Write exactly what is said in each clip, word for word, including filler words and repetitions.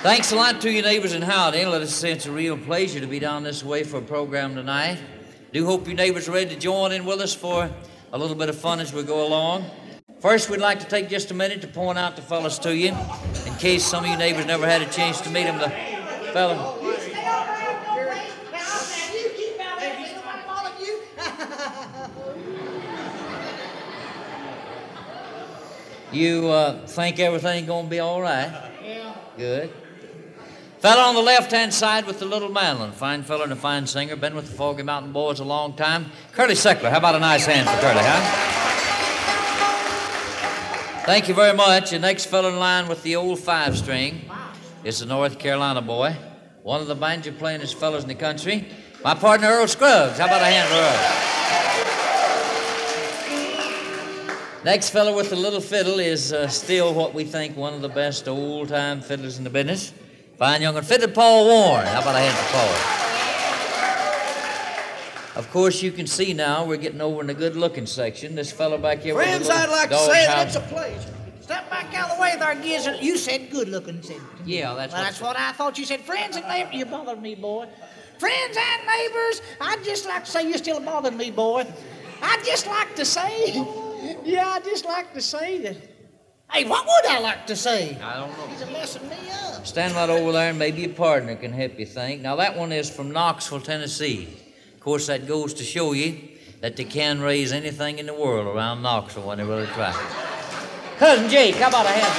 Thanks a lot to you neighbors in Howdy. Let us say it's a real pleasure to be down this way for a program tonight. Do hope you neighbors are ready to join in with us for a little bit of fun as we go along. First, we'd like to take just a minute to point out the fellas to you, in case some of you neighbors never had a chance to meet them. The fella. You uh, think everything gonna be all right? Yeah. Good. Fella on the left-hand side with the little mandolin. Fine fella and a fine singer. Been with the Foggy Mountain Boys a long time. Curly Seckler. How about a nice hand for Curly, huh? Thank you very much. The next fella in line with the old five-string is the North Carolina boy. One of the banjo-playingest fellas in the country. My partner, Earl Scruggs. How about a hand for Earl? Next fella with the little fiddle is uh, still what we think one of the best old-time fiddlers in the business. Fine young and fiddler, Paul Warren. How about a hand for Paul? Of course, you can see now we're getting over in the good-looking section. This fellow back here with Friends, the I'd like to dog say house. that it's a pleasure. Step back out of the way there, Gizzard. You said good-looking, said Yeah, that's well, what that's what I thought you said. Friends and neighbors, you bothered me, boy. Friends and neighbors, I'd just like to say you're still bothering me, boy. I'd just like to say, yeah, I'd just like to say that. Hey, what would I like to say? I don't know. He's a messing me up. Stand right over there and maybe your partner can help you think. Now, that one is from Knoxville, Tennessee. Of course, that goes to show you that they can raise anything in the world around Knoxville when they really try. Cousin Jake, how about a hand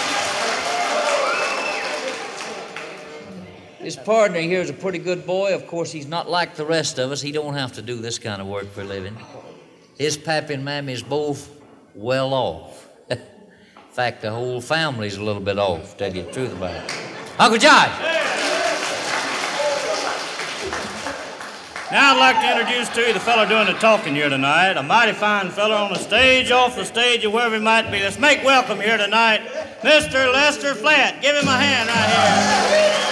for Jake? His partner here is a pretty good boy. Of course, he's not like the rest of us. He don't have to do this kind of work for a living. His pappy and mammy is both well off. In fact, the whole family's a little bit off, to tell you the truth about it. Uncle Josh! Now I'd like to introduce to you the fellow doing the talking here tonight. A mighty fine fellow on the stage, off the stage, or wherever he might be. Let's make welcome here tonight, Mister Lester Flatt. Give him a hand right here.